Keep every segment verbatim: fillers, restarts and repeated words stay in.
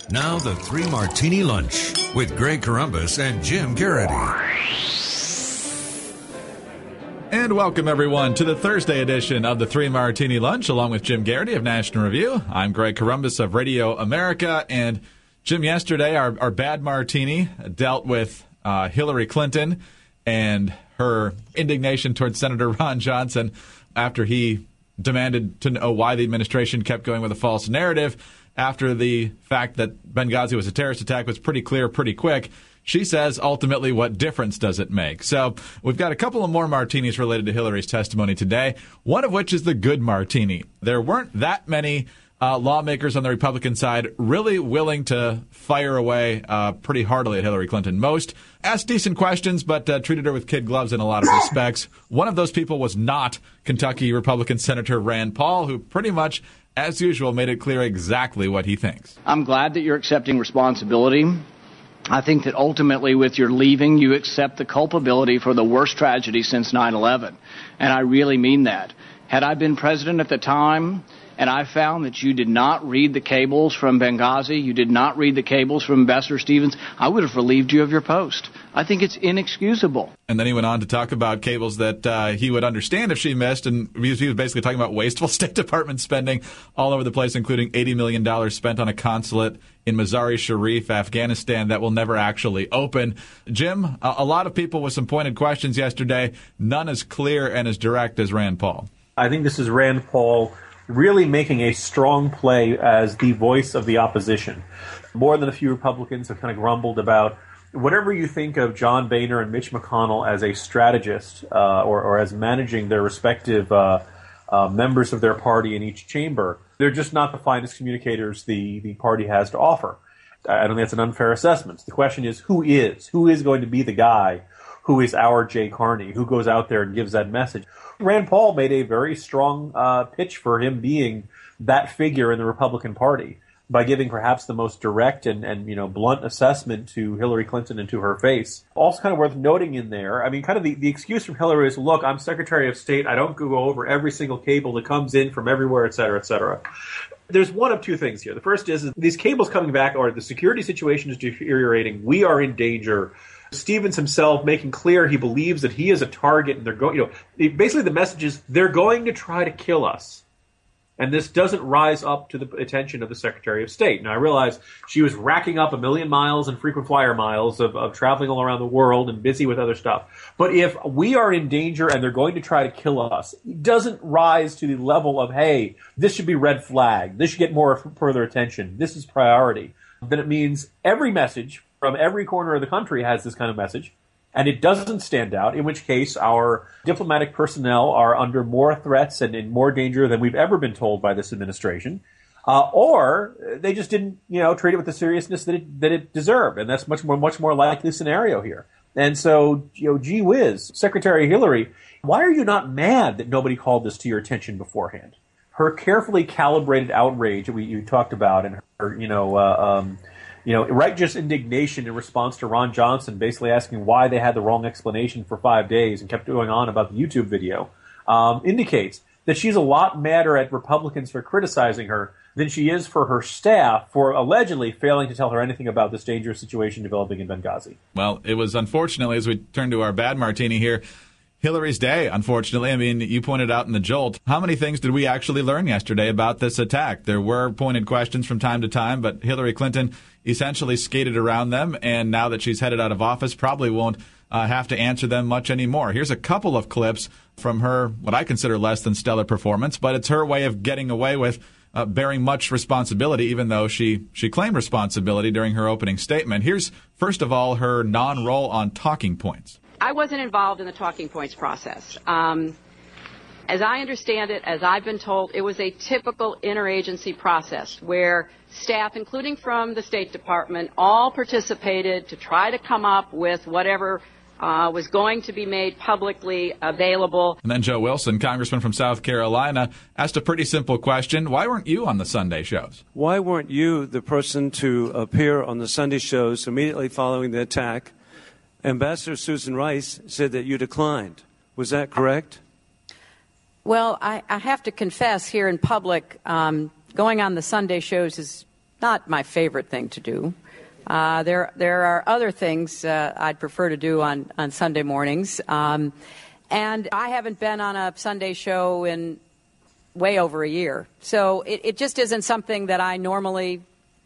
Now the Three Martini Lunch with Greg Corombos and Jim Garrity. And welcome, everyone, to the Thursday edition of the Three Martini Lunch, along with Jim Garrity of National Review. I'm Greg Corombos of Radio America. And, Jim, yesterday our, our bad martini dealt with uh, Hillary Clinton and her indignation towards Senator Ron Johnson after he demanded to know why the administration kept going with a false narrative after the fact that Benghazi was a terrorist attack was pretty clear pretty quick. She says, ultimately, what difference does it make? So we've got a couple of more martinis related to Hillary's testimony today, one of which is the good martini. There weren't that many uh, lawmakers on the Republican side really willing to fire away uh, pretty heartily at Hillary Clinton. Most asked decent questions, but uh, treated her with kid gloves in a lot of respects. One of those people was not Kentucky Republican Senator Rand Paul, who pretty much, as usual, made it clear exactly what he thinks. I'm glad that you're accepting responsibility. I think that ultimately with your leaving, you accept the culpability for the worst tragedy since nine eleven. And I really mean that. Had I been president at the time and I found that you did not read the cables from Benghazi, you did not read the cables from Ambassador Stevens, I would have relieved you of your post. I think it's inexcusable. And then he went on to talk about cables that uh, he would understand if she missed, and he was basically talking about wasteful State Department spending all over the place, including eighty million dollars spent on a consulate in Mazar-e-Sharif, Afghanistan, that will never actually open. Jim, a, a lot of people with some pointed questions yesterday, none as clear and as direct as Rand Paul. I think this is Rand Paul really making a strong play as the voice of the opposition. More than a few Republicans have kind of grumbled about whatever you think of John Boehner and Mitch McConnell as a strategist uh, or, or as managing their respective uh, uh, members of their party in each chamber, they're just not the finest communicators the, the party has to offer. I don't think that's an unfair assessment. The question is, who is? Who is going to be the guy who is our Jay Carney, who goes out there and gives that message? Rand Paul made a very strong uh, pitch for him being that figure in the Republican Party by giving perhaps the most direct and, and you know blunt assessment to Hillary Clinton and to her face. Also kind of worth noting in there, I mean, kind of the, the excuse from Hillary is, look, I'm Secretary of State. I don't go over every single cable that comes in from everywhere, et cetera, et cetera. There's one of two things here. The first is, is these cables coming back, or the security situation is deteriorating. We are in danger. Stevens himself making clear he believes that he is a target, and they're going, you know, basically the message is they're going to try to kill us. And this doesn't rise up to the attention of the Secretary of State. Now, I realize she was racking up a million miles and frequent flyer miles of, of traveling all around the world and busy with other stuff. But if we are in danger and they're going to try to kill us, it doesn't rise to the level of, hey, this should be red flag. This should get more further attention. This is priority. Then it means every message from every corner of the country has this kind of message, and it doesn't stand out, in which case our diplomatic personnel are under more threats and in more danger than we've ever been told by this administration, uh, or they just didn't, you know, treat it with the seriousness that it that it deserved, and that's much more much more likely scenario here. And so, you know, gee whiz, Secretary Hillary, why are you not mad that nobody called this to your attention beforehand? Her carefully calibrated outrage that we you talked about, and her, you know. Uh, um, You know, righteous indignation in response to Ron Johnson basically asking why they had the wrong explanation for five days and kept going on about the YouTube video, um, indicates that she's a lot madder at Republicans for criticizing her than she is for her staff for allegedly failing to tell her anything about this dangerous situation developing in Benghazi. Well, it was unfortunately, as we turn to our bad martini here, Hillary's day, unfortunately. I mean, you pointed out in the jolt, how many things did we actually learn yesterday about this attack? There were pointed questions from time to time, but Hillary Clinton essentially skated around them, and now that she's headed out of office, probably won't uh, have to answer them much anymore. Here's a couple of clips from her, what I consider less than stellar performance, but it's her way of getting away with uh, bearing much responsibility, even though she, she claimed responsibility during her opening statement. Here's, first of all, her non-role on talking points. I wasn't involved in the talking points process. Um, as I understand it, as I've been told, it was a typical interagency process where staff, including from the State Department, all participated to try to come up with whatever uh, was going to be made publicly available. And then Joe Wilson, congressman from South Carolina, asked a pretty simple question. Why weren't you on the Sunday shows? Why weren't you the person to appear on the Sunday shows immediately following the attack? Ambassador Susan Rice said that you declined. Was that correct? Well, I, I have to confess here in public, um, going on the Sunday shows is not my favorite thing to do. Uh, there there are other things uh, I'd prefer to do on, on Sunday mornings. Um, and I haven't been on a Sunday show in way over a year. So it, it just isn't something that I normally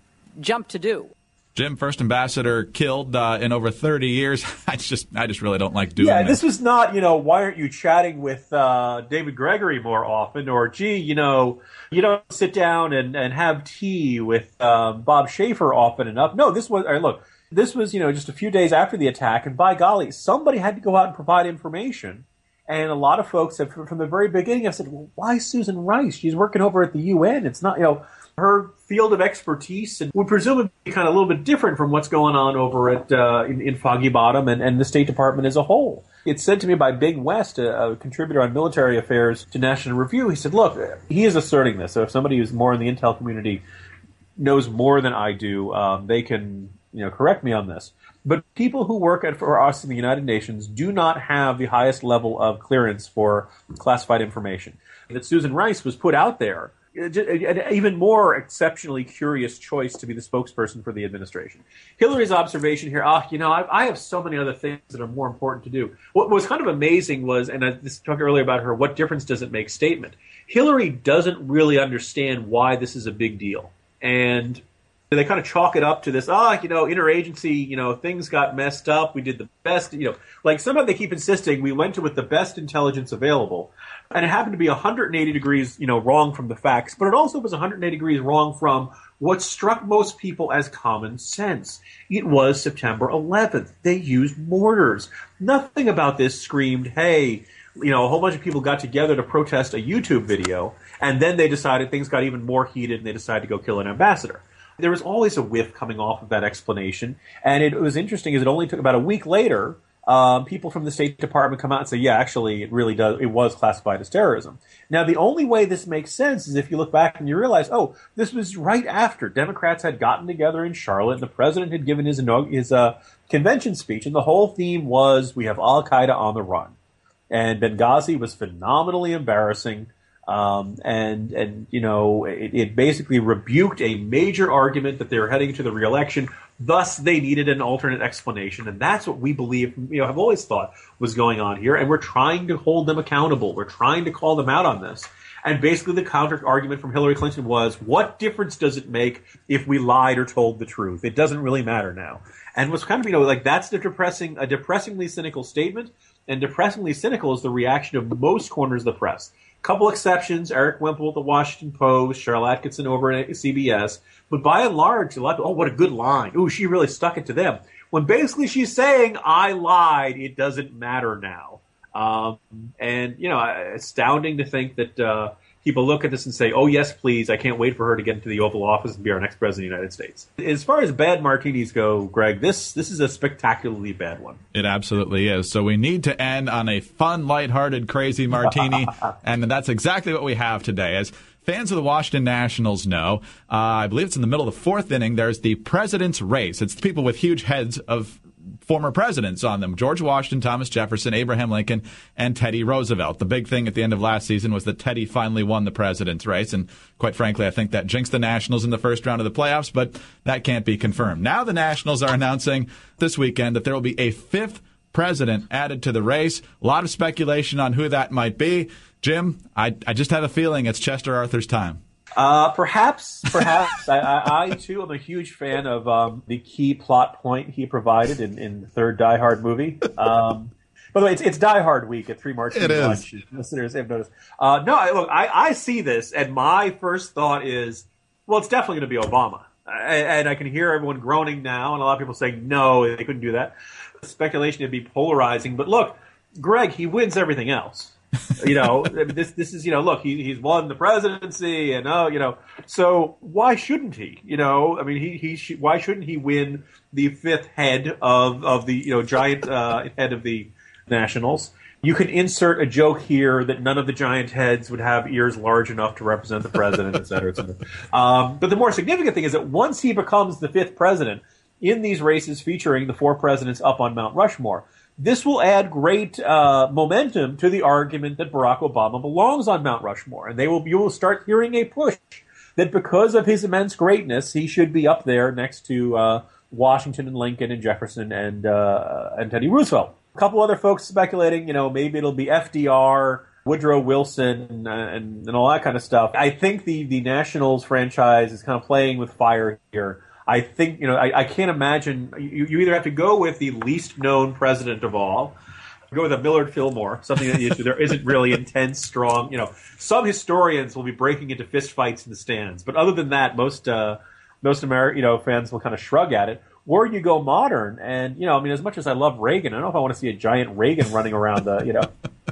jump to do. Jim, first ambassador killed uh, in over thirty years. I just I just really don't like doing yeah, this. this was not, you know, why aren't you chatting with uh, David Gregory more often? Or, gee, you know, you don't sit down and, and have tea with um, Bob Schaefer often enough. No, this was, or look, this was, you know, just a few days after the attack. And by golly, somebody had to go out and provide information. And a lot of folks have, from the very beginning, have said, well, why Susan Rice? She's working over at the U N. It's not, you know, her field of expertise and would presumably be kind of a little bit different from what's going on over at uh, in, in Foggy Bottom and, and the State Department as a whole. It's said to me by Big West, a, a contributor on military affairs to National Review. He said, look, he is asserting this. So if somebody who's more in the intel community knows more than I do, um, they can, you know, correct me on this. But people who work at, for us in the United Nations do not have the highest level of clearance for classified information. That Susan Rice was put out there, an even more exceptionally curious choice to be the spokesperson for the administration. Hillary's observation here, ah, you know, I, I have so many other things that are more important to do. What was kind of amazing was, and I talked earlier about her, what difference does it make statement. Hillary doesn't really understand why this is a big deal. And they kind of chalk it up to this, ah, you know, interagency, you know, things got messed up. We did the best, you know, like somehow they keep insisting we went to with the best intelligence available. And it happened to be one hundred eighty degrees, you know, wrong from the facts, but it also was one hundred eighty degrees wrong from what struck most people as common sense. It was September eleventh. They used mortars. Nothing about this screamed, hey, you know, a whole bunch of people got together to protest a YouTube video, and then they decided things got even more heated and they decided to go kill an ambassador. There was always a whiff coming off of that explanation, and it was interesting is it only took about a week later, um, people from the State Department come out and say, yeah, actually, it really does, it was classified as terrorism. Now, the only way this makes sense is if you look back and you realize, oh, this was right after Democrats had gotten together in Charlotte, and the president had given his, his uh, convention speech, and the whole theme was, we have Al-Qaeda on the run. And Benghazi was phenomenally embarrassing. Um, and, and, you know, it, it basically rebuked a major argument that they were heading to the reelection. Thus, they needed an alternate explanation. And that's what we believe, you know, have always thought was going on here. And we're trying to hold them accountable. We're trying to call them out on this. And basically the counter argument from Hillary Clinton was, what difference does it make if we lied or told the truth? It doesn't really matter now. And what's kind of, you know, like that's the depressing, a depressingly cynical statement. And depressingly cynical is the reaction of most corners of the press. Couple exceptions, Eric Wemple at the Washington Post, Cheryl Atkinson over at C B S. But by and large, a lot of, oh, what a good line. Ooh, she really stuck it to them. When basically she's saying, I lied, it doesn't matter now. Um, and, you know, astounding to think that uh, people look at this and say, oh, yes, please, I can't wait for her to get into the Oval Office and be our next president of the United States. As far as bad martinis go, Greg, this this is a spectacularly bad one. It absolutely is. So we need to end on a fun, lighthearted, crazy martini, and that's exactly what we have today. As fans of the Washington Nationals know, uh, I believe it's in the middle of the fourth inning, there's the president's race. It's people with huge heads of former presidents on them: George Washington, Thomas Jefferson, Abraham Lincoln, and Teddy Roosevelt. The big thing at the end of last season was that Teddy finally won the president's race, and quite frankly, I think that jinxed the Nationals in the first round of the playoffs, but that can't be confirmed. Now the Nationals are announcing this weekend that there will be a fifth president added to the race. A lot of speculation on who that might be. Jim, I, I just have a feeling it's Chester Arthur's time. Uh, perhaps, perhaps. I, I, I, too, am a huge fan of um, the key plot point he provided in, in the third Die Hard movie. Um, by the way, it's, it's Die Hard week at Three Martini Lunch. Listeners have noticed. Uh, no, I, look, I, I see this, and my first thought is, well, it's definitely going to be Obama. And, and I can hear everyone groaning now, and a lot of people saying, no, they couldn't do that. Speculation would be polarizing. But look, Greg, he wins everything else. you know, this this is, you know, look, he he's won the presidency, and oh, you know, so why shouldn't he? You know, I mean, he he sh- why shouldn't he win the fifth head of of the, you know, giant uh, head of the Nationals? You can insert a joke here that none of the giant heads would have ears large enough to represent the president, et cetera, et cetera. Um, but the more significant thing is that once he becomes the fifth president in these races featuring the four presidents up on Mount Rushmore, this will add great uh, momentum to the argument that Barack Obama belongs on Mount Rushmore, and they will you will start hearing a push that because of his immense greatness, he should be up there next to uh, Washington and Lincoln and Jefferson and uh, and Teddy Roosevelt. A couple other folks speculating, you know, maybe it'll be F D R, Woodrow Wilson, uh, and, and all that kind of stuff. I think the, the Nationals franchise is kind of playing with fire here. I think, you know, I, I can't imagine, you, you either have to go with the least known president of all, go with a Millard Fillmore, something that the there isn't really intense, strong, you know, some historians will be breaking into fistfights in the stands, but other than that, most, uh, most American, you know, fans will kind of shrug at it. Or you go modern, and, you know, I mean, as much as I love Reagan, I don't know if I want to see a giant Reagan running around the, you know.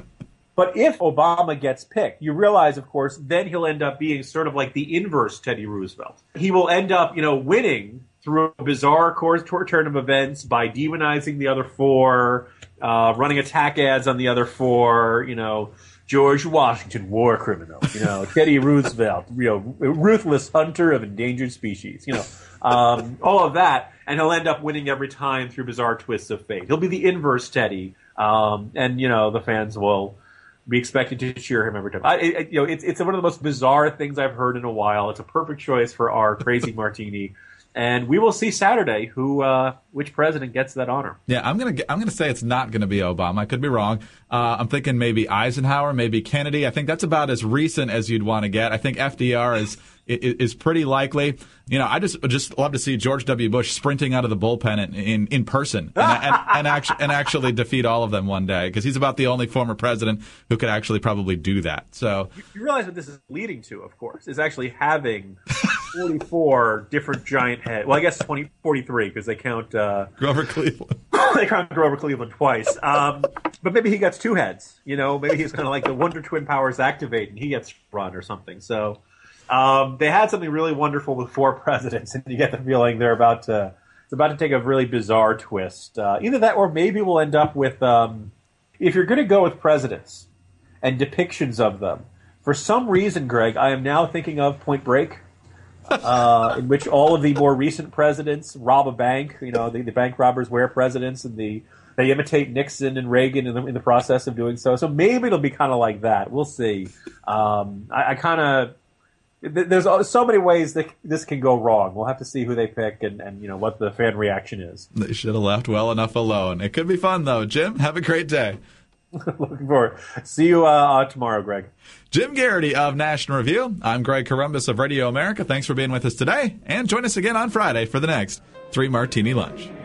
But if Obama gets picked, you realize, of course, then he'll end up being sort of like the inverse Teddy Roosevelt. He will end up, you know, winning through a bizarre course turn of events by demonizing the other four, uh, running attack ads on the other four, you know, George Washington, war criminal, you know, Teddy Roosevelt, you know, ruthless hunter of endangered species, you know, um, all of that. And he'll end up winning every time through bizarre twists of fate. He'll be the inverse Teddy, um, and, you know, the fans will be expected to cheer him every time. I, it, you know, it's it's one of the most bizarre things I've heard in a while. It's a perfect choice for our crazy martini, and we will see Saturday who uh, which president gets that honor. Yeah, I'm gonna I'm gonna say it's not gonna be Obama. I could be wrong. Uh, I'm thinking maybe Eisenhower, maybe Kennedy. I think that's about as recent as you'd want to get. I think F D R is is pretty likely. You know, I just just love to see George W. Bush sprinting out of the bullpen in in, in person and, and, and, actually, and actually defeat all of them one day, because he's about the only former president who could actually probably do that. So you, you realize what this is leading to, of course, is actually having forty-four different giant heads. Well, I guess twenty, forty-three, because they count uh, Grover Cleveland. They count Grover Cleveland twice. Um, but maybe he gets two heads. You know, maybe he's kind of like the Wonder Twin powers activate and he gets run or something. So. Um, they had something really wonderful with four presidents, and you get the feeling they're about to it's about to take a really bizarre twist. Uh, either that, or maybe we'll end up with um, if you're going to go with presidents and depictions of them. For some reason, Greg, I am now thinking of Point Break, uh, in which all of the more recent presidents rob a bank. You know, the, the bank robbers wear presidents, and the they imitate Nixon and Reagan in the, in the process of doing so. So maybe it'll be kind of like that. We'll see. Um, I, I kind of. There's so many ways that this can go wrong. We'll have to see who they pick and, and you know what the fan reaction is. They should have left well enough alone. It could be fun, though. Jim, have a great day. Looking forward. See you uh, tomorrow, Greg. Jim Garrity of National Review. I'm Greg Corombos of Radio America. Thanks for being with us today, and join us again on Friday for the next Three Martini Lunch.